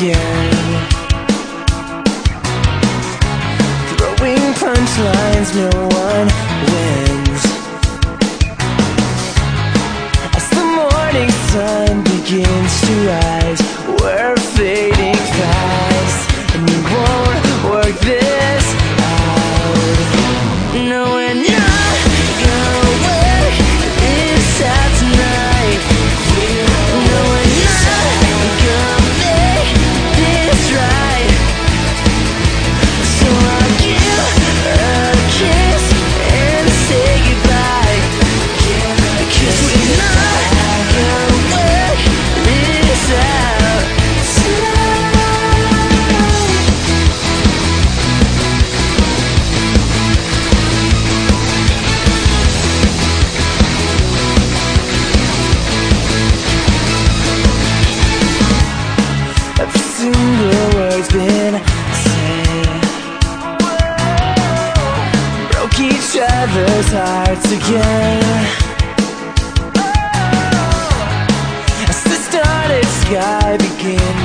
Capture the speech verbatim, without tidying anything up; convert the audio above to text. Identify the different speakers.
Speaker 1: begin. Throwing punchlines, no one wins. As the morning sun begins to rise, we're fading fast, and we won't work this out. No, we're not gonna work this out tonight. No, we're not gonna make this right. So I'll give a kiss and say goodbye, 'cause we're not gonna work this out tonight. Every single word's been said, broke each other's hearts again. As the starlit sky begins